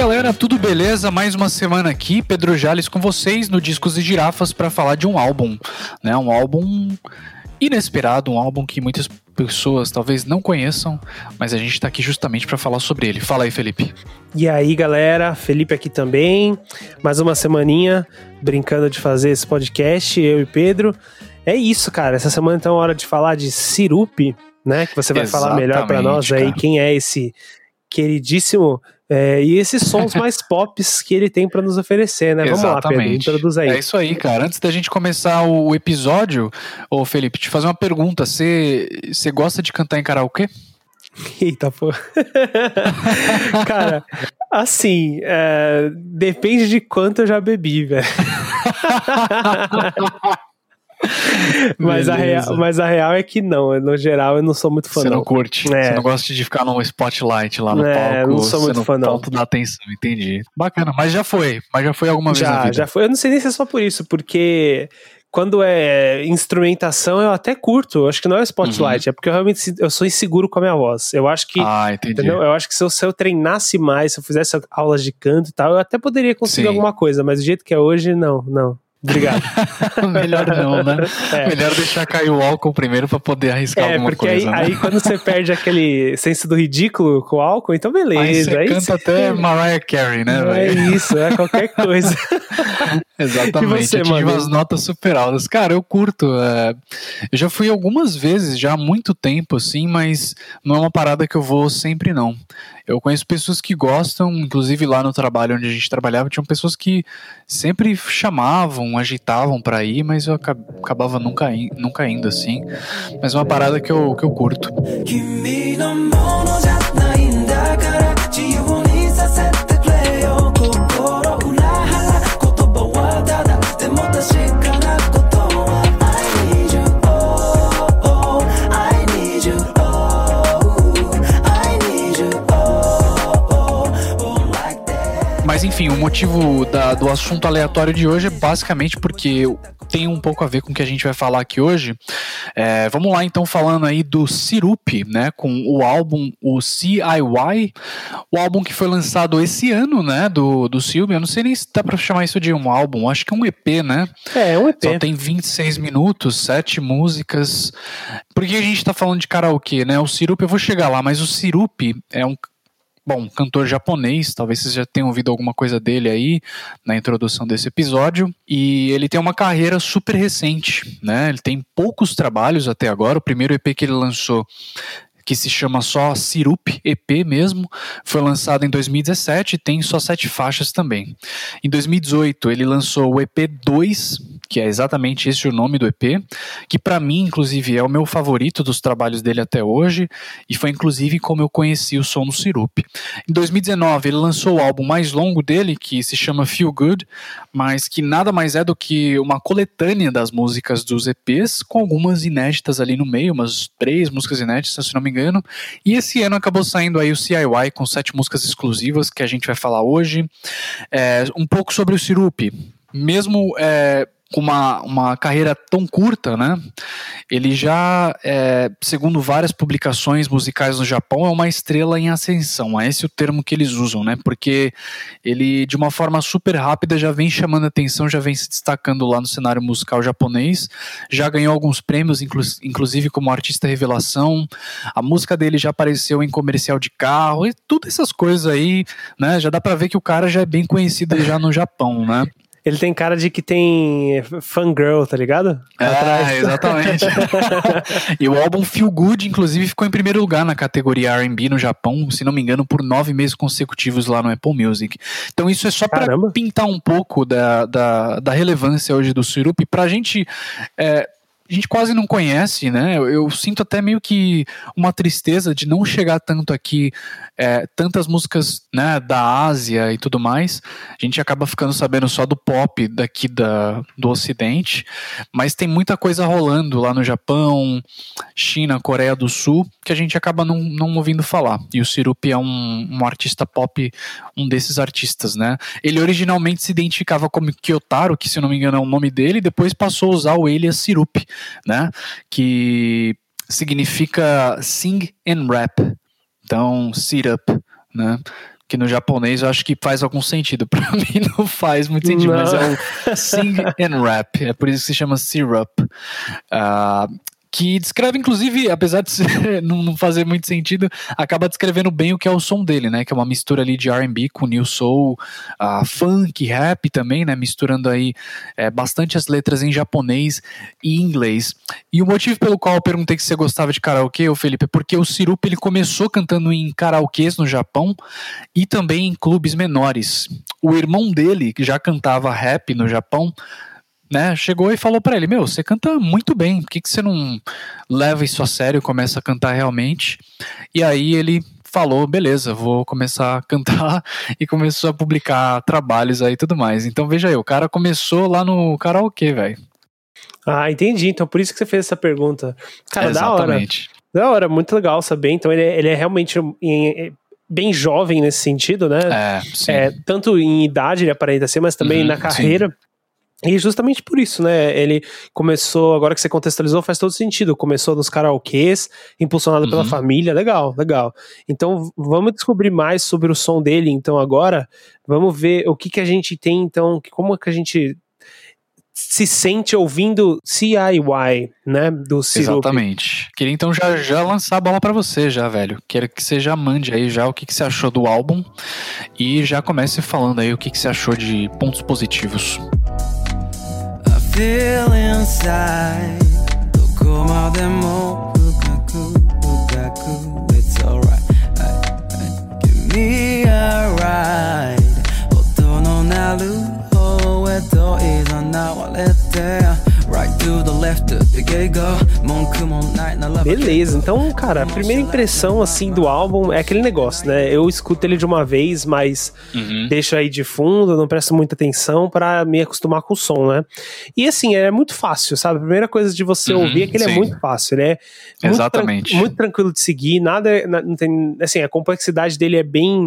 galera, tudo beleza? Mais uma semana aqui, Pedro Jales com vocês no Discos e Girafas para falar de um álbum, né? Um álbum inesperado, um álbum que muitas pessoas talvez não conheçam, mas a gente tá aqui justamente para falar sobre ele. Fala aí, Felipe. E aí, galera, Felipe aqui também, mais uma semaninha brincando de fazer esse podcast, eu e Pedro. É isso, cara, essa semana então é hora de falar de Sirup, né? Que você vai falar melhor para nós aí, quem é esse queridíssimo e esses sons mais pops que ele tem pra nos oferecer, né? Vamos lá, Pedro, introduz aí. É isso aí, cara. Antes da gente começar o episódio, ô Felipe, te fazer uma pergunta. Você gosta de cantar em karaokê? Eita, pô. Cara, assim, depende de quanto eu já bebi, velho. Mas a real é que não, no geral eu não sou muito fã. Você não curte, você não gosta de ficar no spotlight lá no palco, não sou muito fã, não. Ponto da atenção, entendi. Bacana, mas já foi alguma vez na vida? Já foi, eu não sei nem se é só por isso, porque quando é instrumentação eu até curto, eu acho que não é spotlight, é porque eu sou inseguro com a minha voz, eu acho que, entendeu? Eu acho que se eu treinasse mais, se eu fizesse aulas de canto e tal, eu até poderia conseguir alguma coisa, mas do jeito que é hoje, não. Obrigado. Melhor não, né? Melhor deixar cair o álcool primeiro pra poder arriscar alguma coisa. Porque aí quando você perde aquele senso do ridículo com o álcool, então beleza. Aí você canta até Mariah Carey, né? É isso, qualquer coisa. Exatamente, e você, atinge umas notas super altas. Cara, eu curto. Eu já fui algumas vezes, já há muito tempo, assim, mas não é uma parada que eu vou sempre, não. Eu conheço pessoas que gostam, inclusive lá no trabalho onde a gente trabalhava, tinham pessoas que sempre chamavam, agitavam pra ir, mas eu acabava nunca indo, assim. Mas é uma parada que eu curto. Mas enfim, o motivo do assunto aleatório de hoje é basicamente porque tem um pouco a ver com o que a gente vai falar aqui hoje. Vamos lá então, falando aí do Sirup, né, com o álbum, o CIY, o álbum que foi lançado esse ano, né, do Sirup. Eu não sei nem se dá pra chamar isso de um álbum, acho que é um EP, né? É um EP. Só tem 26 minutos, 7 músicas. Por que a gente tá falando de karaokê, né? O Sirup, eu vou chegar lá, mas o Sirup é um cantor japonês, talvez vocês já tenham ouvido alguma coisa dele aí na introdução desse episódio, e ele tem uma carreira super recente, né? Ele tem poucos trabalhos até agora. O primeiro EP que ele lançou, que se chama só Sirup EP mesmo, foi lançado em 2017 e tem só 7 faixas também. Em 2018 ele lançou o EP 2, que é exatamente esse o nome do EP, que pra mim inclusive é o meu favorito dos trabalhos dele até hoje, e foi inclusive como eu conheci o som do Sirup. Em 2019 ele lançou o álbum mais longo dele, que se chama Feel Good, mas que nada mais é do que uma coletânea das músicas dos EPs, com algumas inéditas ali no meio, umas 3 músicas inéditas, se não me engano. E esse ano acabou saindo aí o CIY com 7 músicas exclusivas que a gente vai falar hoje. Um pouco sobre o Sirup, mesmo com uma carreira tão curta, né? Ele já, segundo várias publicações musicais no Japão, é uma estrela em ascensão. É esse o termo que eles usam, né? Porque ele, de uma forma super rápida, já vem chamando atenção, já vem se destacando lá no cenário musical japonês. Já ganhou alguns prêmios, inclusive como artista revelação. A música dele já apareceu em comercial de carro e todas essas coisas aí, né? Já dá pra ver que o cara já é bem conhecido já no Japão, né? Ele tem cara de que tem fangirl, tá ligado? Atrás. Exatamente. E o álbum Feel Good, inclusive, ficou em primeiro lugar na categoria R&B no Japão, se não me engano, por 9 meses consecutivos lá no Apple Music. Então isso é só pra pintar um pouco da relevância hoje do Sirup, pra gente... a gente quase não conhece, né? Eu sinto até meio que uma tristeza de não chegar tanto aqui, tantas músicas, né, da Ásia e tudo mais. A gente acaba ficando sabendo só do pop daqui do Ocidente, mas tem muita coisa rolando lá no Japão, China, Coreia do Sul, que a gente acaba não ouvindo falar. E o Sirup é um artista pop, um desses artistas, né? Ele originalmente se identificava como Kyotaro, que se eu não me engano é o nome dele, e depois passou a usar o alias Sirup, né? Que significa sing and rap. Então, Sirup, né? que no japonês eu acho que faz algum sentido. Pra mim não faz muito sentido, Não. mas é o Sing and Rap, é por isso que se chama Syrup. Que descreve, inclusive, apesar de não fazer muito sentido, acaba descrevendo bem o que é o som dele, né? Que é uma mistura ali de R&B com New Soul, funk, rap também, né? Misturando aí bastante as letras em japonês e inglês. E o motivo pelo qual eu perguntei se você gostava de karaokê, ô Felipe, é porque o Syrup ele começou cantando em karaokês no Japão e também em clubes menores. O irmão dele, que já cantava rap no Japão, né, chegou e falou pra ele, você canta muito bem, por que você não leva isso a sério e começa a cantar realmente? E aí ele falou, beleza, vou começar a cantar e começou a publicar trabalhos aí e tudo mais. Então veja aí, o cara começou lá no karaokê, velho. Ah, entendi, então por isso que você fez essa pergunta. Cara, Exatamente. Da hora, muito legal saber, então ele é realmente bem jovem nesse sentido, né? Sim. Tanto em idade ele aparenta ser, mas também na carreira. Sim. E justamente por isso, né, ele começou, agora que você contextualizou, faz todo sentido, começou nos karaokês, impulsionado pela família, legal. Então, vamos descobrir mais sobre o som dele, então agora, vamos ver o que a gente tem, então, como que a gente se sente ouvindo CIY, né, do Syrup. Exatamente. Queria então já lançar a bola pra você já, velho. Quero que você já mande aí já o que você achou do álbum e já comece falando aí o que você achou de pontos positivos. Feel inside どこまでも深く It's alright Give me a ride 音の鳴る方へと誘われて Right to the left the gate go 文句もないなら Beleza, então, cara, a primeira impressão, assim, do álbum é aquele negócio, né? Eu escuto ele de uma vez, mas deixo aí de fundo, não presto muita atenção pra me acostumar com o som, né? E, assim, é muito fácil, sabe? A primeira coisa de você ouvir é que ele é muito fácil, né? Exatamente. Muito tranquilo de seguir, não tem, assim, a complexidade dele é bem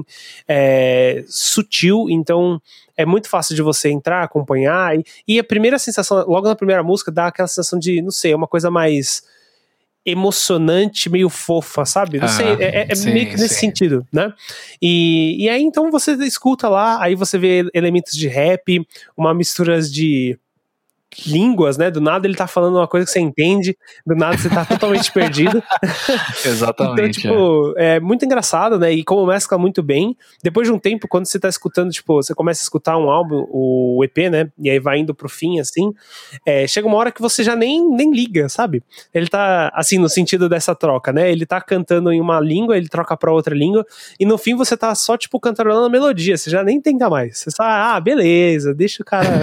sutil, então é muito fácil de você entrar, acompanhar, e a primeira sensação, logo na primeira música, dá aquela sensação de, não sei, uma coisa mais emocionante, meio fofa, sabe? Não sei, meio que nesse sentido, né? E aí, então, você escuta lá, aí você vê elementos de rap, uma mistura de línguas, né? Do nada ele tá falando uma coisa que você entende, do nada você tá totalmente perdido. Exatamente. Então, tipo, é muito engraçado, né? E como mescla muito bem. Depois de um tempo, quando você tá escutando, tipo, você começa a escutar um álbum, o EP, né? E aí vai indo pro fim, assim. Chega uma hora que você já nem liga, sabe? Ele tá, assim, no sentido dessa troca, né? Ele tá cantando em uma língua, ele troca pra outra língua, e no fim você tá só, tipo, cantarolando a melodia. Você já nem tenta mais. Você só, beleza, deixa o cara.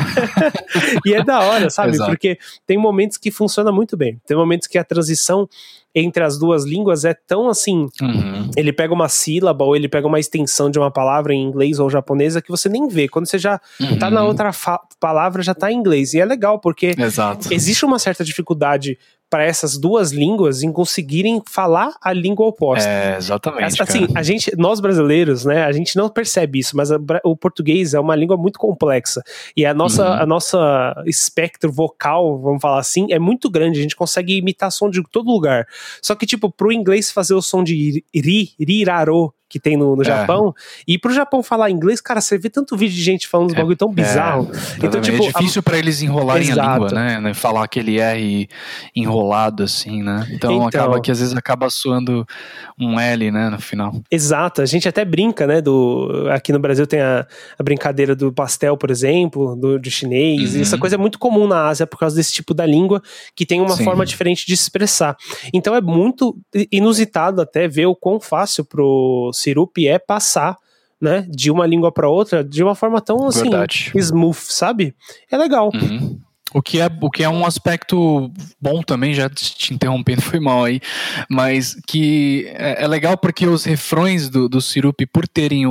E é da hora, sabe? Exato. Porque tem momentos que funciona muito bem. Tem momentos que a transição entre as duas línguas é tão assim, ele pega uma sílaba ou ele pega uma extensão de uma palavra em inglês ou japonesa que você nem vê. Quando você já tá na outra palavra, já tá em inglês. E é legal, porque existe uma certa dificuldade para essas duas línguas em conseguirem falar a língua oposta. Exatamente. Assim, nós brasileiros, né, a gente não percebe isso, mas o português é uma língua muito complexa. E a nossa espectro vocal, vamos falar assim, é muito grande. A gente consegue imitar som de todo lugar. Só que, tipo, pro inglês fazer o som de rirarô, que tem no Japão, e pro Japão falar inglês, cara, você vê tanto vídeo de gente falando uns bagulho tão bizarro. Então, tipo, é difícil pra eles enrolarem a língua, né? Falar aquele R enrolado, assim, né? Então acaba que às vezes acaba soando um L, né, no final. Exato, a gente até brinca, né, aqui no Brasil tem a brincadeira do pastel, por exemplo, do chinês, e essa coisa é muito comum na Ásia por causa desse tipo da língua, que tem uma forma diferente de se expressar. Então é muito inusitado até ver o quão fácil pro Syrup é passar, né, de uma língua para outra de uma forma tão assim, smooth, sabe? É legal. O que é um aspecto bom também, já te interrompendo, foi mal aí, mas que é legal porque os refrões do Syrup, por terem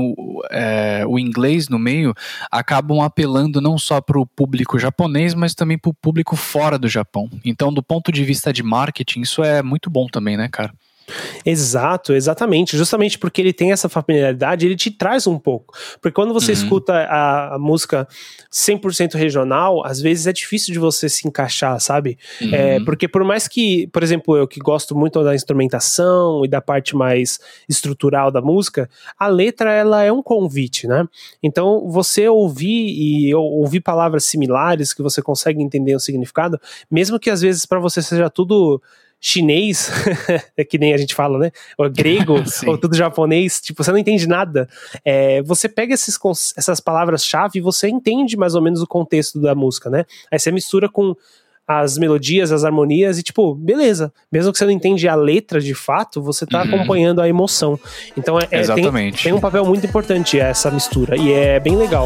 o inglês no meio, acabam apelando não só para o público japonês, mas também para o público fora do Japão. Então, do ponto de vista de marketing, isso é muito bom também, né, cara? Exato, exatamente. Justamente porque ele tem essa familiaridade, ele te traz um pouco. Porque quando você escuta a música 100% regional, às vezes é difícil de você se encaixar, sabe? Porque por mais que, por exemplo, eu que gosto muito da instrumentação e da parte mais estrutural da música, a letra, ela é um convite, né? Então, você ouvir palavras similares que você consegue entender o significado, mesmo que às vezes para você seja tudo chinês, é que nem a gente fala, né? Ou grego, ou tudo japonês, tipo, você não entende nada. Você pega essas palavras-chave e você entende mais ou menos o contexto da música, né? Aí você mistura com as melodias, as harmonias e tipo, beleza. Mesmo que você não entende a letra de fato, você tá acompanhando a emoção. Então Exatamente. Tem um papel muito importante essa mistura e é bem legal.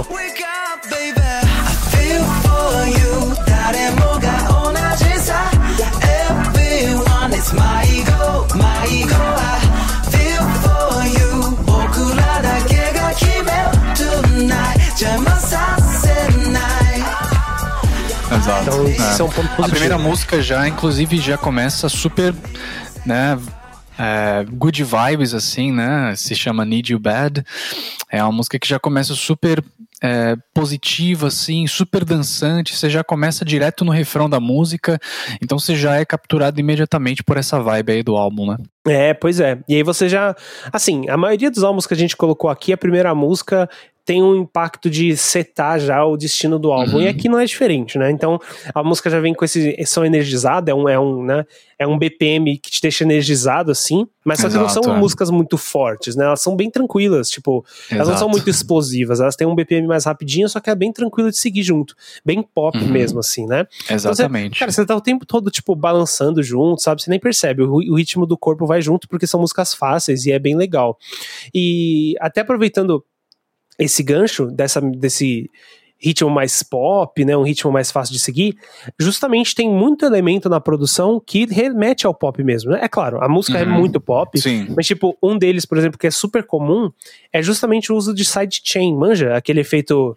It's my ego, my ego. I feel for you. 僕らだけが決める tonight. 邪魔させない。 Exato. Então, isso é um ponto positivo. A primeira música já, inclusive, já começa super, né, good vibes, assim, né, se chama Need You Bad. É uma música que já começa super positiva, assim, super dançante. Você já começa direto no refrão da música, então você já é capturado imediatamente por essa vibe aí do álbum, né? Pois é. E aí você já... Assim, a maioria dos álbuns que a gente colocou aqui, a primeira música tem um impacto de setar já o destino do álbum. E aqui não é diferente, né? Então, a música já vem com esse som energizado, é um BPM que te deixa energizado, assim, mas só que não são músicas muito fortes, né? Elas são bem tranquilas, tipo, elas não são muito explosivas, elas têm um BPM mais rapidinho, só que é bem tranquilo de seguir junto. Bem pop mesmo, assim, né? Exatamente. Então você tá o tempo todo, tipo, balançando junto, sabe? Você nem percebe, o ritmo do corpo vai junto, porque são músicas fáceis e é bem legal. E até aproveitando esse gancho desse ritmo mais pop, né, um ritmo mais fácil de seguir, justamente tem muito elemento na produção que remete ao pop mesmo, né? É claro, a música é muito pop, mas tipo, um deles, por exemplo, que é super comum, é justamente o uso de sidechain, manja? Aquele efeito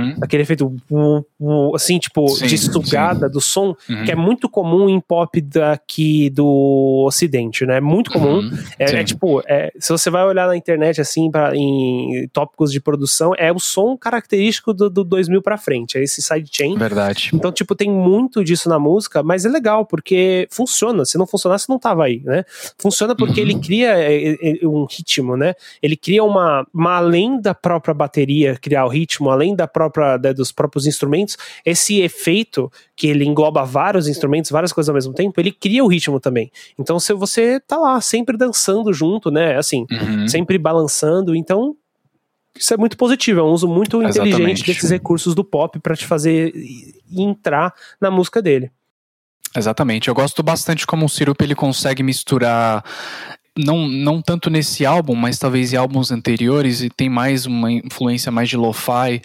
assim, tipo, de sugada do som, que é muito comum em pop daqui do ocidente, né? Muito comum. Se você vai olhar na internet, assim, em tópicos de produção, é o som característico do 2000 pra frente, é esse sidechain. Verdade. Então, tipo, tem muito disso na música, mas é legal, porque funciona. Se não funcionasse, não tava aí, né? Funciona porque ele cria um ritmo, né? Ele cria além da própria bateria criar o ritmo, além dos próprios instrumentos, esse efeito que ele engloba vários instrumentos, várias coisas ao mesmo tempo, ele cria o ritmo também. Então, se você tá lá sempre dançando junto, né? Assim, sempre balançando, então isso é muito positivo, é um uso muito inteligente desses recursos do pop pra te fazer entrar na música dele. Exatamente, eu gosto bastante como o Sirup ele consegue misturar, não tanto nesse álbum, mas talvez em álbuns anteriores, e tem mais uma influência mais de lo-fi,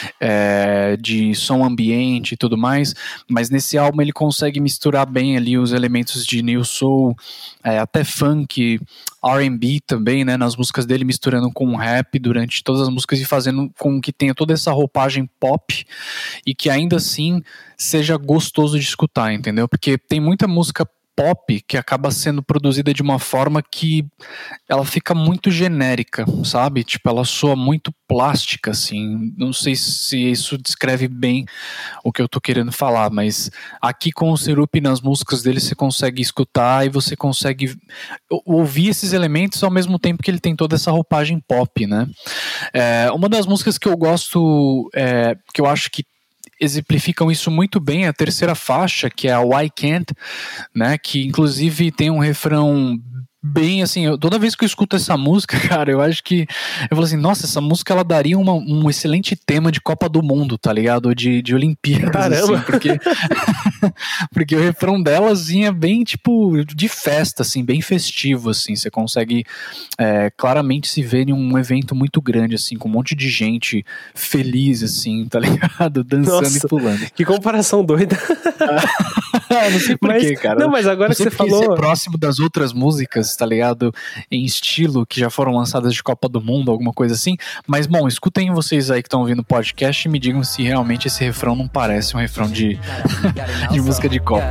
de som ambiente e tudo mais, mas nesse álbum ele consegue misturar bem ali os elementos de New Soul, até funk, R&B também, né, nas músicas dele, misturando com rap durante todas as músicas e fazendo com que tenha toda essa roupagem pop e que ainda assim seja gostoso de escutar, entendeu? Porque tem muita música pop que acaba sendo produzida de uma forma que ela fica muito genérica, sabe? Tipo, ela soa muito plástica, assim. Não sei se isso descreve bem o que eu tô querendo falar, mas aqui com o Sirup nas músicas dele você consegue escutar e você consegue ouvir esses elementos ao mesmo tempo que ele tem toda essa roupagem pop, né? Uma das músicas que eu gosto, que eu acho que exemplificam isso muito bem, a terceira faixa, que é a Why Can't, né, que inclusive tem um refrão bem assim, toda vez que eu escuto essa música, cara, eu acho que eu falo assim, nossa, essa música ela daria um excelente tema de Copa do Mundo, tá ligado? De Olimpíadas. Caramba! Assim, porque o refrão dela assim, é bem tipo de festa, assim, bem festivo, assim, você consegue claramente se ver em um evento muito grande, assim, com um monte de gente feliz, assim, tá ligado? Dançando e pulando. Que comparação doida. Não sei porquê, cara. Não, mas agora não que sei você porque falou... isso é próximo das outras músicas, tá ligado? Em estilo, que já foram lançadas de Copa do Mundo, alguma coisa assim. Mas, bom, escutem vocês aí que estão ouvindo o podcast e me digam se realmente esse refrão não parece um refrão de música de Copa.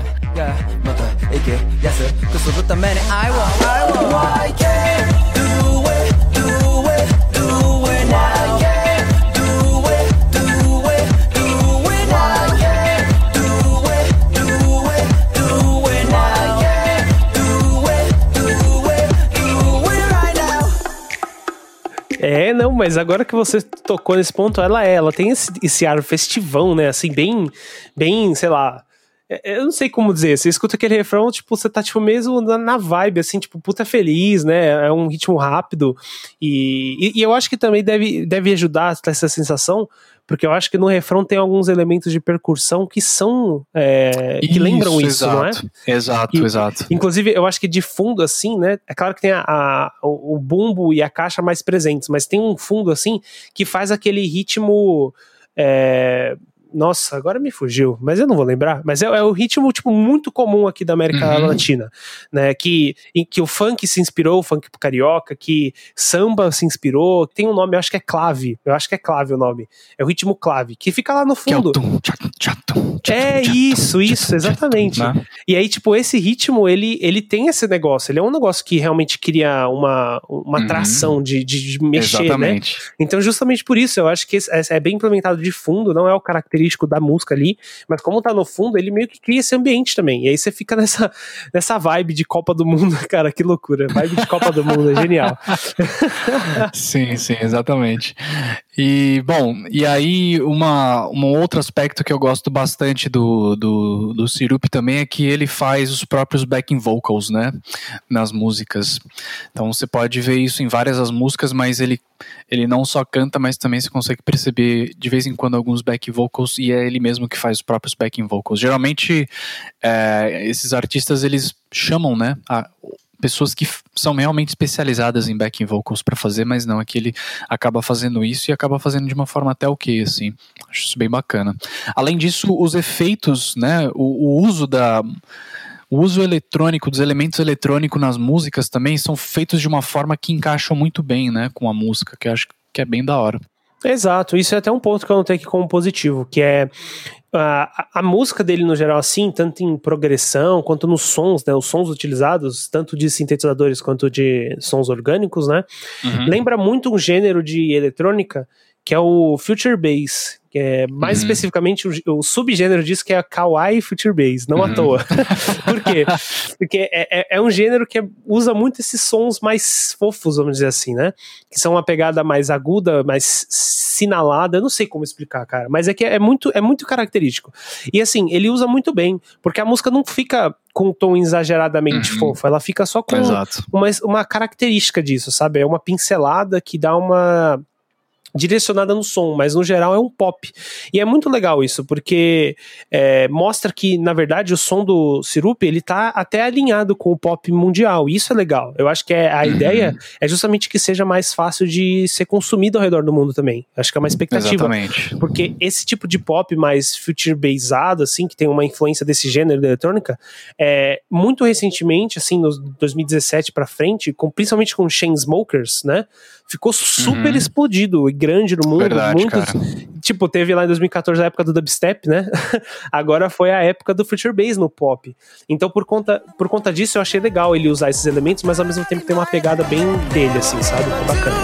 Não, mas agora que você tocou nesse ponto, ela tem esse ar festivão, né, assim, bem, sei lá, eu não sei como dizer, você escuta aquele refrão, tipo, você tá, tipo, mesmo na vibe, assim, tipo, puta feliz, né, é um ritmo rápido, e eu acho que também deve ajudar a ter essa sensação, porque eu acho que no refrão tem alguns elementos de percussão que são, que lembram isso, exato, não é? Exato. Inclusive, eu acho que de fundo, assim, né, é claro que tem o bumbo e a caixa mais presentes, mas tem um fundo, assim, que faz aquele ritmo... Nossa, agora me fugiu, mas eu não vou lembrar. Mas é o ritmo, tipo, muito comum aqui da América Latina, né? Em que o funk se inspirou, o funk carioca, que samba se inspirou. Tem um nome, eu acho que é clave. Eu acho que é clave o nome. É o ritmo clave, que fica lá no fundo. Isso, exatamente. E aí, tipo, esse ritmo, ele tem esse negócio. Ele é um negócio que realmente cria uma atração de mexer, exatamente, né? Então, justamente por isso, eu acho que é bem implementado de fundo, não é o característico da música ali, mas como tá no fundo, ele meio que cria esse ambiente também, e aí você fica nessa vibe de Copa do Mundo, cara, que loucura, vibe de Copa do Mundo, é genial. Sim, exatamente. E, bom, e aí um outro aspecto que eu gosto bastante do Sirup também é que ele faz os próprios backing vocals, né, nas músicas. Então você pode ver isso em várias das músicas, mas ele não só canta, mas também você consegue perceber de vez em quando alguns back vocals, e é ele mesmo que faz os próprios backing vocals. Geralmente esses artistas, eles chamam, né, pessoas que são realmente especializadas em backing vocals para fazer, mas não, aqui ele acaba fazendo isso e acaba fazendo de uma forma até ok, assim. Acho isso bem bacana. Além disso, os efeitos, né, o uso eletrônico, dos elementos eletrônicos nas músicas também são feitos de uma forma que encaixam muito bem, né, com a música, que eu acho que é bem da hora. Exato, isso é até um ponto que eu notei aqui como positivo, que é a música dele no geral, assim, tanto em progressão quanto nos sons, né, os sons utilizados, tanto de sintetizadores quanto de sons orgânicos, né, lembra muito um gênero de eletrônica que é o Future Bass, que é mais especificamente o subgênero disso, que é a Kawaii Future Bass, não à toa. Por quê? Porque é um gênero que usa muito esses sons mais fofos, vamos dizer assim, né? Que são uma pegada mais aguda, mais sinalada, eu não sei como explicar, cara, mas é que é muito característico. E assim, ele usa muito bem, porque a música não fica com um tom exageradamente fofo, ela fica só com uma característica disso, sabe? É uma pincelada que dá uma direcionada no som, mas no geral é um pop. E é muito legal isso, porque mostra que, na verdade, o som do Sirup, ele tá até alinhado com o pop mundial, e isso é legal. Eu acho que a ideia é justamente que seja mais fácil de ser consumido ao redor do mundo também. Acho que é uma expectativa. Exatamente. Porque esse tipo de pop mais future-basado, assim, que tem uma influência desse gênero de eletrônica, muito recentemente, assim, nos 2017 pra frente, principalmente com Chainsmokers, né, ficou super explodido e grande no mundo. Verdade, cara. Tipo, teve lá em 2014 a época do dubstep, né? Agora foi a época do future bass no pop. Então, por conta disso, eu achei legal ele usar esses elementos, mas ao mesmo tempo tem uma pegada bem dele, assim, sabe? Ficou bacana.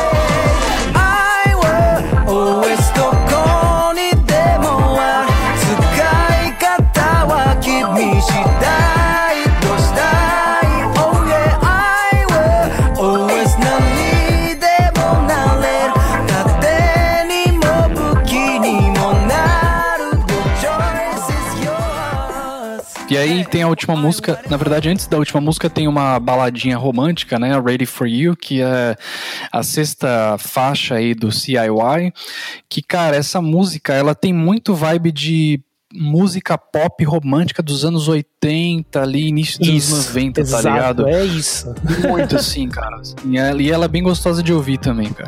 E aí tem a última música, na verdade antes da última música tem uma baladinha romântica, né, Ready For You, que é a sexta faixa aí do CIY, que, cara, essa música, ela tem muito vibe de música pop romântica dos anos 80, ali, início dos anos 90, exato, tá ligado? É isso. Muito assim, cara. E ela é bem gostosa de ouvir também, cara.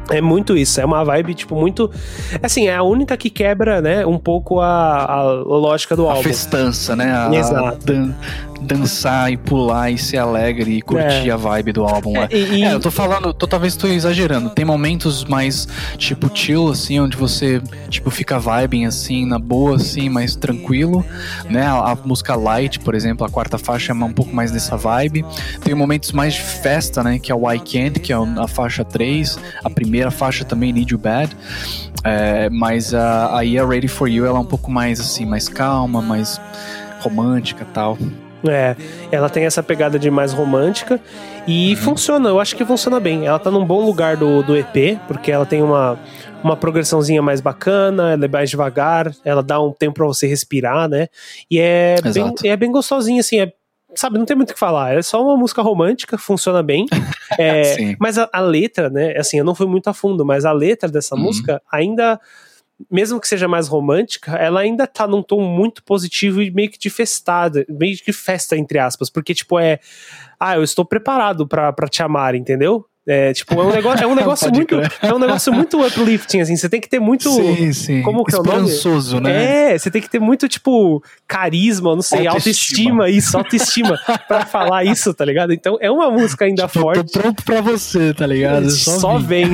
É muito isso, é uma vibe, tipo, muito... Assim, é a única que quebra, né, um pouco a lógica do A álbum. festança, né? Exato. Dançar e pular e ser alegre e curtir a vibe do álbum. Eu tô falando, talvez tô exagerando. Tem momentos mais, tipo, chill, assim, onde você, tipo, fica vibing, assim, na boa, assim, mais tranquilo, né? A música Light, por exemplo, a quarta faixa é um pouco mais dessa vibe. Tem momentos mais de festa, né? Que é o I Can't, que é a faixa 3. A primeira faixa também, Need You Bad. Mas aí a Ready For You, ela é um pouco mais, assim, mais calma, mais romântica e tal. Ela tem essa pegada de mais romântica e funciona, eu acho que funciona bem. Ela tá num bom lugar do EP, porque ela tem uma progressãozinha mais bacana, ela é mais devagar, ela dá um tempo pra você respirar, né? E é bem gostosinha, assim, sabe, não tem muito o que falar, é só uma música romântica, funciona bem. Mas a letra, né, assim, eu não fui muito a fundo, mas a letra dessa música ainda... Mesmo que seja mais romântica, ela ainda tá num tom muito positivo e meio que de festada, meio que festa, entre aspas, porque, tipo, eu estou preparado pra te amar, entendeu? Tipo, é um negócio muito uplifting, assim, você tem que ter muito... Sim. Como que é o nome? Esperançoso, né? Você tem que ter muito, tipo, carisma, não sei, autoestima pra falar isso, tá ligado? Então, é uma música ainda tipo, forte. Eu tô pronto pra você, tá ligado? Só vem.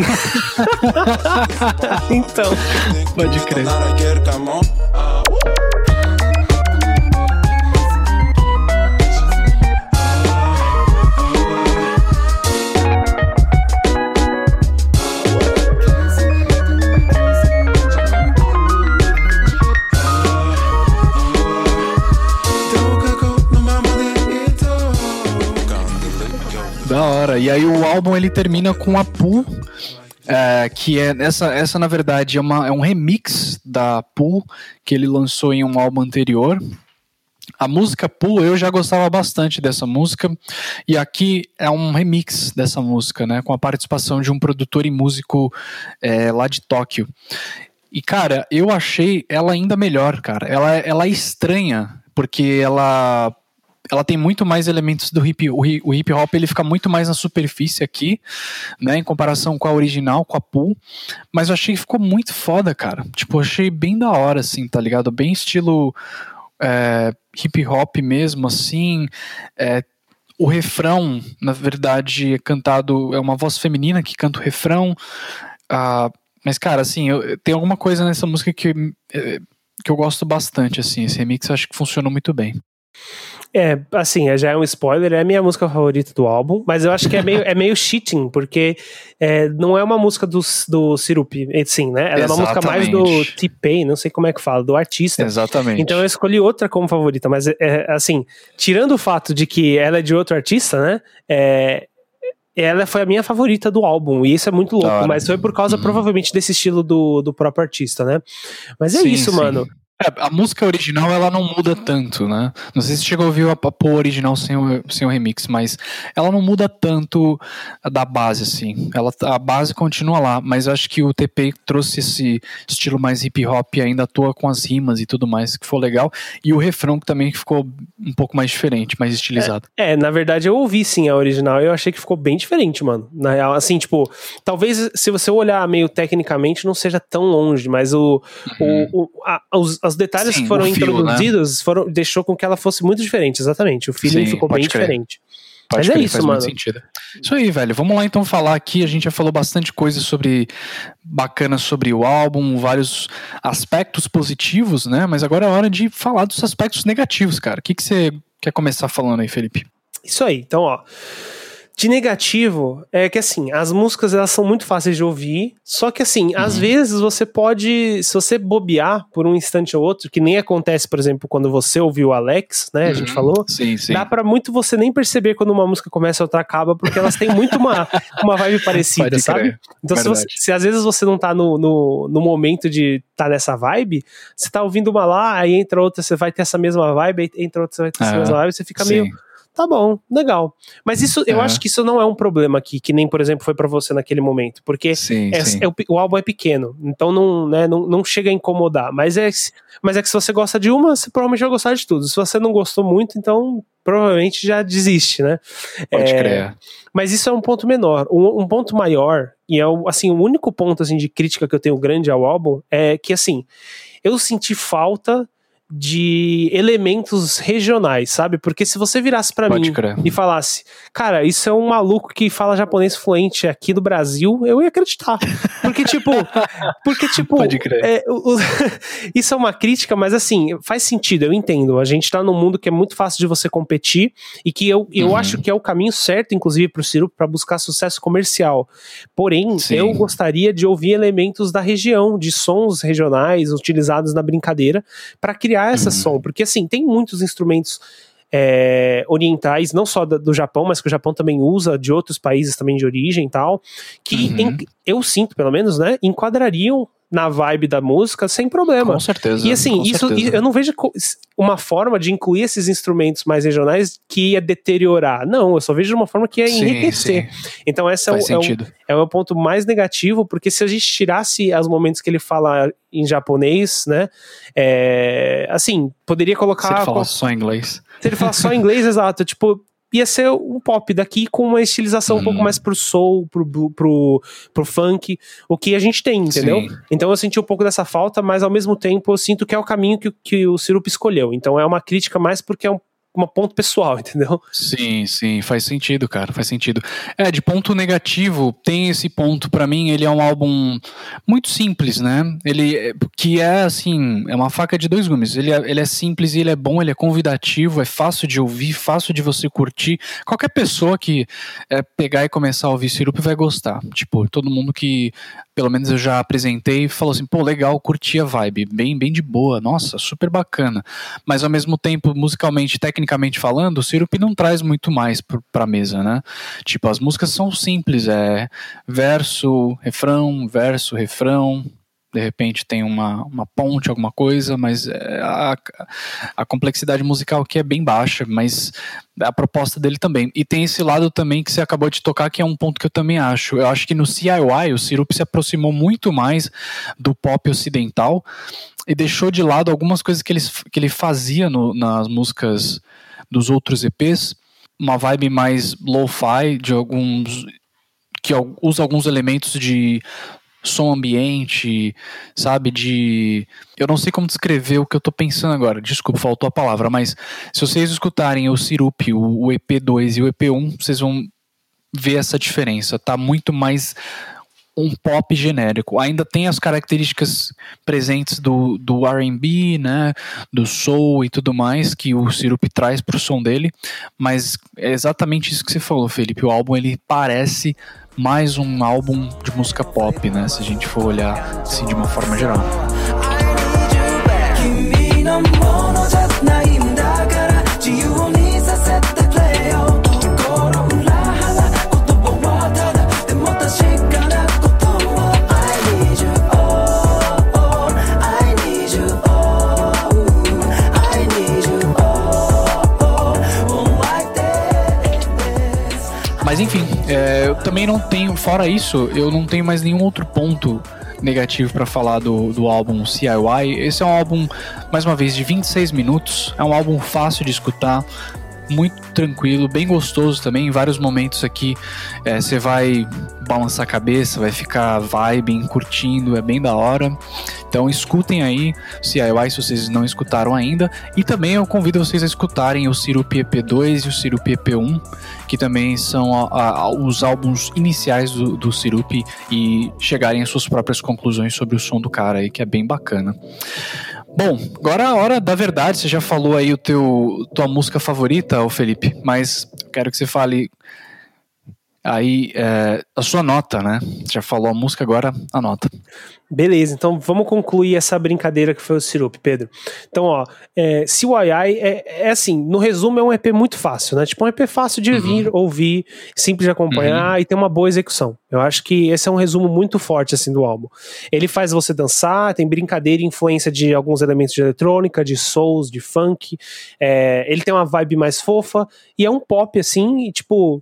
Então, pode crer. Da hora. E aí o álbum ele termina com a Pooh, que essa na verdade é um remix da Pooh que ele lançou em um álbum anterior. A música Pooh, eu já gostava bastante dessa música, e aqui é um remix dessa música, né, com a participação de um produtor e músico lá de Tóquio. E cara, eu achei ela ainda melhor, cara. Ela é estranha, porque ela tem muito mais elementos do o hip hop, ele fica muito mais na superfície aqui, né, em comparação com a original, com a Pooh, mas eu achei que ficou muito foda, cara. Tipo, eu achei bem da hora, assim, tá ligado? Bem estilo hip hop mesmo, assim. O refrão, na verdade, é cantado, é uma voz feminina que canta o refrão, mas, cara, assim, tem alguma coisa nessa música que eu gosto bastante, assim. Esse remix eu acho que funcionou muito bem. Assim, já é um spoiler, é a minha música favorita do álbum, mas eu acho que é meio cheating, porque não é uma música do Sirup, sim, né? Ela é uma música mais do T-Pain, não sei como é que fala, do artista. Exatamente. Então eu escolhi outra como favorita, mas assim, tirando o fato de que ela é de outro artista, né? Ela foi a minha favorita do álbum, e isso é muito louco, mas foi por causa, provavelmente, desse estilo do próprio artista, né? Mas é isso, mano. A música original, ela não muda tanto, né? Não sei se você chegou a ouvir a Pooh original sem o remix, mas ela não muda tanto da base, assim. A base continua lá, mas eu acho que o TP trouxe esse estilo mais hip hop ainda à toa com as rimas e tudo mais, que foi legal. E o refrão que também ficou um pouco mais diferente, mais estilizado. Na verdade eu ouvi sim a original e eu achei que ficou bem diferente, mano. Na real, assim, tipo, talvez se você olhar meio tecnicamente não seja tão longe, mas os detalhes que foram introduzidos, né? Deixou com que ela fosse muito diferente, exatamente. O feeling ficou bem diferente. Mas é isso, mano. Isso aí, velho. Vamos lá então falar aqui. A gente já falou bastante coisa bacana sobre o álbum, vários aspectos positivos, né? Mas agora é hora de falar dos aspectos negativos, cara. O que você quer começar falando aí, Felipe? Isso aí. Então, ó. De negativo, é que assim, as músicas elas são muito fáceis de ouvir, só que assim, às vezes você pode, se você bobear por um instante ou outro, que nem acontece, por exemplo, quando você ouviu o Alex, né, a gente falou, sim. Dá pra muito você nem perceber quando uma música começa e outra acaba, porque elas têm muito uma vibe parecida, sabe? Então se às vezes você não tá no momento de tá nessa vibe, você tá ouvindo uma lá, aí entra outra, você vai ter essa mesma vibe, aí entra outra, você vai ter essa mesma vibe, você fica meio... Tá bom, legal. Mas isso, eu acho que isso não é um problema aqui, que nem, por exemplo, foi pra você naquele momento. Porque o álbum é pequeno, então não chega a incomodar. Mas é que se você gosta de uma, você provavelmente vai gostar de tudo. Se você não gostou muito, então provavelmente já desiste, né? Pode crer. Mas isso é um ponto menor. Um ponto maior, e é assim, o único ponto assim, de crítica que eu tenho grande ao álbum é que, assim, eu senti falta de elementos regionais, sabe? Porque se você virasse pra Pode mim crer. e falasse, cara, isso é um maluco que fala japonês fluente aqui do Brasil, eu ia acreditar. Porque, tipo, Pode crer. isso é uma crítica, mas assim, faz sentido, eu entendo. A gente tá num mundo que é muito fácil de você competir e que eu acho que é o caminho certo, inclusive, pro Sirup pra buscar sucesso comercial. Porém, Sim. eu gostaria de ouvir elementos da região, de sons regionais utilizados na brincadeira pra criar essa som, porque assim, tem muitos instrumentos orientais, não só do Japão, mas que o Japão também usa, de outros países também de origem e tal, que eu sinto, pelo menos, né, enquadrariam na vibe da música sem problema. Com certeza. E assim, eu não vejo uma forma de incluir esses instrumentos mais regionais que ia deteriorar. Não, eu só vejo de uma forma que ia enriquecer. Então esse é o meu ponto mais negativo, porque se a gente tirasse os momentos que ele fala em japonês, né, assim, poderia colocar... Se ele falar só inglês. Se ele falar só inglês, exato, tipo... ia ser um pop daqui com uma estilização um pouco mais pro soul, pro funk, o que a gente tem, entendeu? Sim. Então eu senti um pouco dessa falta, mas ao mesmo tempo eu sinto que é o caminho que o Sirup escolheu. Então é uma crítica mais porque é um ponto pessoal, entendeu? Sim, faz sentido, cara, faz sentido. De ponto negativo, tem esse ponto, pra mim, ele é um álbum muito simples, né? Ele, que é, assim, é uma faca de dois gumes. Ele é simples e ele é bom, ele é convidativo, é fácil de ouvir, fácil de você curtir. Qualquer pessoa que pegar e começar a ouvir Sirup vai gostar. Tipo, todo mundo que, pelo menos eu já apresentei, falou assim, pô, legal, curti a vibe, bem de boa, nossa, super bacana. Mas ao mesmo tempo, musicalmente, tecnicamente falando, o Sirup não traz muito mais pra mesa, né? Tipo, as músicas são simples, verso, refrão, de repente tem uma ponte, alguma coisa, mas a complexidade musical aqui é bem baixa, mas a proposta dele também. E tem esse lado também que você acabou de tocar, que é um ponto que eu também acho. Eu acho que no CIY o Sirup se aproximou muito mais do pop ocidental e deixou de lado algumas coisas que ele fazia nas músicas dos outros EPs, uma vibe mais lo-fi, que usa alguns elementos de som ambiente, sabe, eu não sei como descrever o que eu tô pensando agora, desculpa, faltou a palavra, mas se vocês escutarem o Sirup, o EP2 e o EP1, vocês vão ver essa diferença, tá muito mais um pop genérico. Ainda tem as características presentes do R&B, né, do soul e tudo mais que o Sirup traz pro som dele, mas é exatamente isso que você falou, Felipe. O álbum, ele parece mais um álbum de música pop, né, se a gente for olhar assim de uma forma geral. Mas enfim, eu também não tenho, fora isso, eu não tenho mais nenhum outro ponto negativo para falar do álbum CIY. Esse é um álbum, mais uma vez, de 26 minutos, é um álbum fácil de escutar, muito tranquilo, bem gostoso também. Em vários momentos aqui você vai balançar a cabeça, vai ficar vibing, curtindo, é bem da hora. Então escutem aí o CIY se vocês não escutaram ainda, e também eu convido vocês a escutarem o Sirup EP2 e o Sirup EP1, que também são os álbuns iniciais do Sirup, e chegarem às suas próprias conclusões sobre o som do cara aí, que é bem bacana. Bom, agora a hora da verdade. Você já falou aí tua música favorita, Felipe, mas quero que você fale aí a sua nota, né? Você já falou a música, agora a nota. Beleza, então vamos concluir essa brincadeira que foi o Sirup, Pedro. Então, ó, CYI é assim, no resumo é um EP muito fácil, né? Tipo, um EP fácil de vir, ouvir, simples de acompanhar e ter uma boa execução. Eu acho que esse é um resumo muito forte, assim, do álbum. Ele faz você dançar, tem brincadeira e influência de alguns elementos de eletrônica, de souls, de funk. Ele tem uma vibe mais fofa e é um pop, assim, e tipo...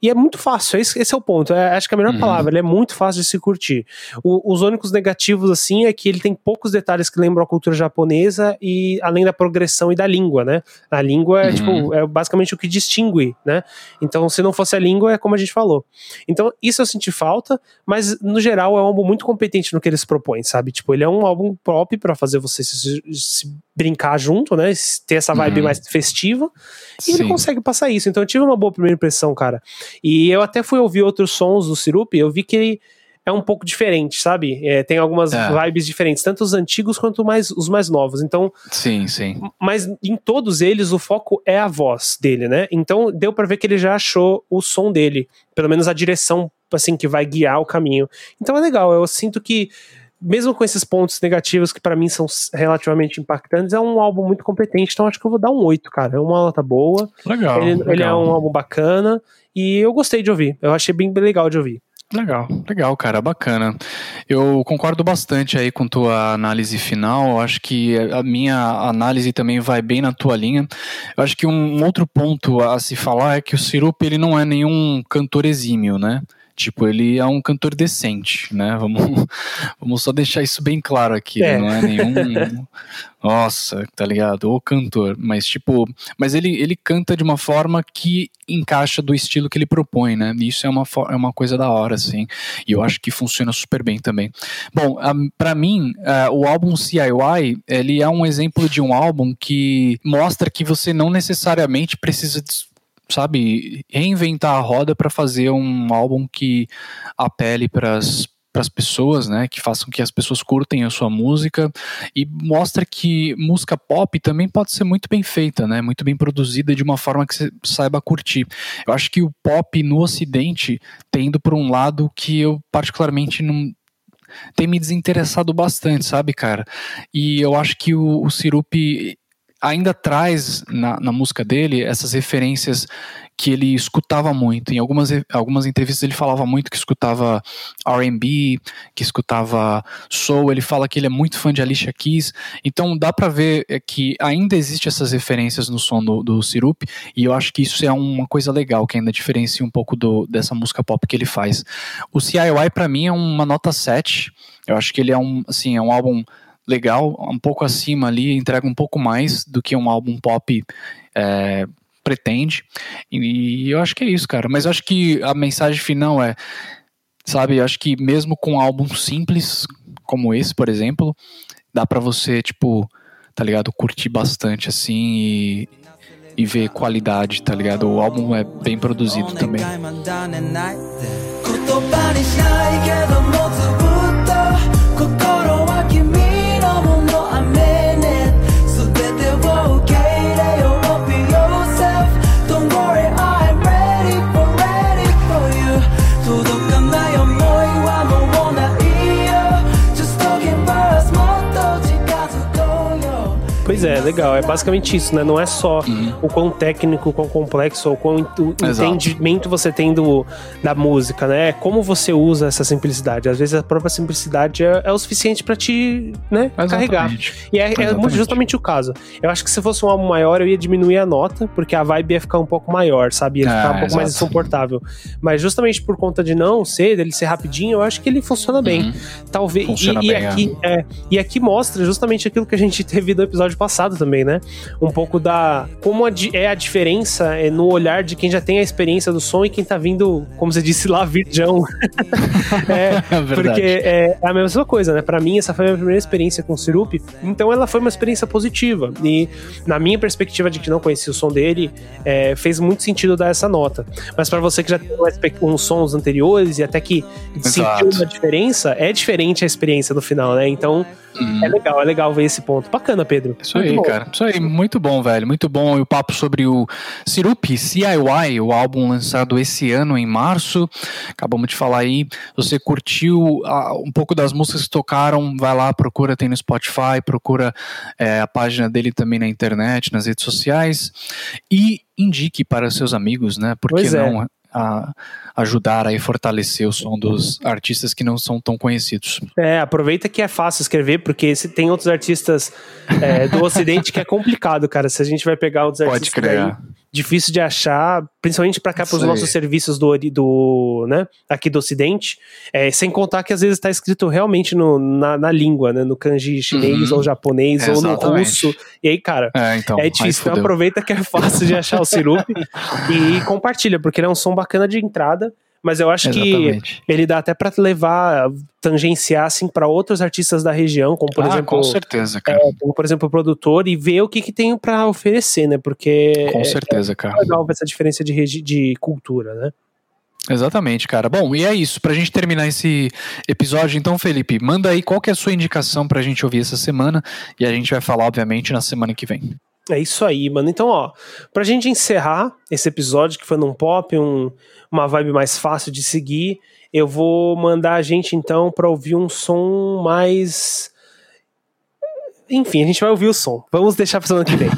E é muito fácil, esse é o ponto. Acho que a melhor palavra, ele é muito fácil de se curtir. Os únicos negativos, assim, é que ele tem poucos detalhes que lembram a cultura japonesa e além da progressão e da língua, né? A língua é, tipo, é basicamente o que distingue, né? Então, se não fosse a língua, é como a gente falou. Então, isso eu senti falta, mas no geral é um álbum muito competente no que ele se propõe, sabe? Tipo, ele é um álbum pop pra fazer você se brincar junto, né? Ter essa vibe mais festiva. E ele consegue passar isso. Então, eu tive uma boa primeira impressão, cara. E eu até fui ouvir outros sons do Sirup e eu vi que ele é um pouco diferente, sabe? Tem algumas vibes diferentes, tanto os antigos quanto os mais novos. Então, sim. Mas em todos eles o foco é a voz dele, né? Então deu pra ver que ele já achou o som dele, pelo menos a direção, assim, que vai guiar o caminho. Então é legal, eu sinto que mesmo com esses pontos negativos que pra mim são relativamente impactantes, é um álbum muito competente, então acho que eu vou dar um 8, cara. É uma nota boa. Legal. Ele é um álbum bacana e eu gostei de ouvir. Eu achei bem legal de ouvir. Legal, cara, bacana. Eu concordo bastante aí com tua análise final. Eu acho que a minha análise também vai bem na tua linha. Eu acho que um outro ponto a se falar é que o Sirup, ele não é nenhum cantor exímio, né? Tipo, ele é um cantor decente, né? Vamos só deixar isso bem claro aqui. Ele não é nenhum... Nossa, tá ligado? O cantor. Mas, tipo... Mas ele canta de uma forma que encaixa do estilo que ele propõe, né? E isso é uma coisa da hora, assim. E eu acho que funciona super bem também. Bom, pra mim, o álbum CIY, ele é um exemplo de um álbum que mostra que você não necessariamente precisa... sabe, reinventar a roda para fazer um álbum que apele para as pessoas, né, que façam que as pessoas curtem a sua música e mostra que música pop também pode ser muito bem feita, né, muito bem produzida de uma forma que você saiba curtir. Eu acho que o pop no Ocidente tem ido por um lado que eu particularmente não tem me desinteressado bastante, sabe, cara? E eu acho que o Sirup ainda traz na música dele essas referências que ele escutava muito. Em algumas entrevistas ele falava muito que escutava R&B, que escutava soul. Ele fala que ele é muito fã de Alicia Keys. Então dá pra ver que ainda existe essas referências no som do Sirup, e eu acho que isso é uma coisa legal, que ainda diferencia um pouco dessa música pop que ele faz. O CIY pra mim é uma nota 7. Eu acho que ele é um álbum legal, um pouco acima ali, entrega um pouco mais do que um álbum pop pretende, e eu acho que é isso, cara. Mas eu acho que a mensagem final sabe, eu acho que mesmo com um álbum simples como esse, por exemplo, dá pra você, tipo, tá ligado, curtir bastante, assim, e ver qualidade, tá ligado? O álbum é bem produzido também. Pois é, legal. É basicamente isso, né? Não é só o quão técnico, o quão complexo, ou o quão entendimento você tem da música, né? É como você usa essa simplicidade. Às vezes a própria simplicidade é o suficiente pra te, né, carregar. E é justamente o caso. Eu acho que se fosse um álbum maior, eu ia diminuir a nota, porque a vibe ia ficar um pouco maior, sabe? Ia ficar um pouco mais desconfortável. Mas justamente por conta de dele ser rapidinho, eu acho que ele funciona bem. Talvez. E aqui mostra justamente aquilo que a gente teve do episódio passado também, né? Um pouco como é a diferença no olhar de quem já tem a experiência do som e quem tá vindo, como você disse lá, virgão. Porque é a mesma coisa, né? Pra mim, essa foi a minha primeira experiência com o Sirup, então ela foi uma experiência positiva. E na minha perspectiva de que não conhecia o som dele, fez muito sentido dar essa nota. Mas pra você que já tem uns sons anteriores e até que sentiu uma diferença, é diferente a experiência no final, né? Então, é legal ver esse ponto. Bacana, Pedro. Isso aí, cara. Isso aí, muito bom, velho. Muito bom. E o papo sobre o Sirup, CIY, o álbum lançado esse ano, em março. Acabamos de falar aí. Você curtiu um pouco das músicas que tocaram, vai lá, procura, tem no Spotify, procura a página dele também na internet, nas redes sociais. E indique para seus amigos, né? Porque não ajudar a fortalecer o som dos artistas que não são tão conhecidos. Aproveita que é fácil escrever, porque se tem outros artistas do Ocidente que é complicado, cara. Se a gente vai pegar outros artistas difícil de achar, principalmente para cá, para os nossos serviços né, aqui do Ocidente, sem contar que às vezes está escrito realmente na língua, né, no kanji chinês ou japonês ou no russo, e aí, cara, então, é difícil, então aproveita que é fácil de achar o sirupe e compartilha, porque ele é um som bacana de entrada, mas eu acho que ele dá até pra tangenciar, assim, pra outros artistas da região, como por exemplo... com certeza, cara. Como por exemplo o produtor, e ver o que tem pra oferecer, né, porque... Com certeza, cara. É legal ver essa diferença de cultura, né? Exatamente, cara. Bom, e é isso. Pra gente terminar esse episódio, então, Felipe, manda aí qual que é a sua indicação pra gente ouvir essa semana, e a gente vai falar, obviamente, na semana que vem. É isso aí, mano. Então, ó, pra gente encerrar esse episódio, que foi num pop, uma vibe mais fácil de seguir, eu vou mandar a gente, então, pra ouvir um som mais... Enfim, a gente vai ouvir o som. Vamos deixar pra semana que vem.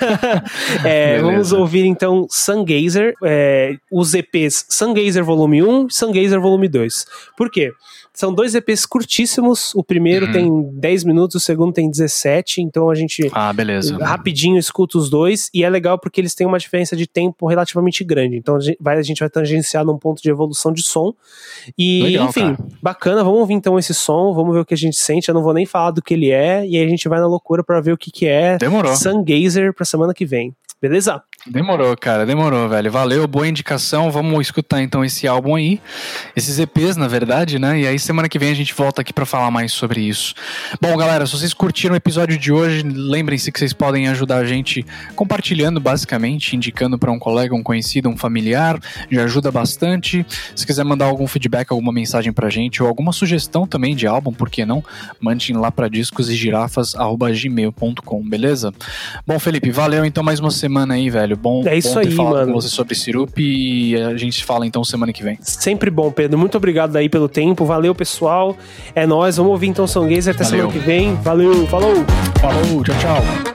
Vamos ouvir, então, Sungazer, os EPs Sungazer Volume 1 e Sungazer Volume 2. Por quê? São 2 EPs curtíssimos, o primeiro tem 10 minutos, o segundo tem 17, então a gente rapidinho escuta os dois, e é legal porque eles têm uma diferença de tempo relativamente grande, então a gente vai tangenciar num ponto de evolução de som, e legal, enfim, cara. Bacana, vamos ouvir então esse som, vamos ver o que a gente sente, eu não vou nem falar do que ele é, e aí a gente vai na loucura pra ver o que é. Demorou. Sungazer pra semana que vem, beleza? Demorou, cara, demorou, velho. Valeu, boa indicação. Vamos escutar então esse álbum aí, esses EPs, na verdade, né? E aí semana que vem a gente volta aqui pra falar mais sobre isso. Bom, galera, se vocês curtiram o episódio de hoje, lembrem-se que vocês podem ajudar a gente compartilhando, basicamente, indicando pra um colega, um conhecido, um familiar, já ajuda bastante. Se quiser mandar algum feedback, alguma mensagem pra gente, ou alguma sugestão também de álbum, por que não? Mandem lá pra discosegirafas@gmail.com, beleza? Bom, Felipe, valeu então mais uma semana aí, velho. Bom isso ter aí, falado mano. com você sobre Sirup, e a gente se fala então semana que vem. Sempre bom, Pedro. Muito obrigado aí pelo tempo. Valeu, pessoal. É nóis. Vamos ouvir então Sungazer até semana que vem. Valeu, falou! Falou, tchau, tchau.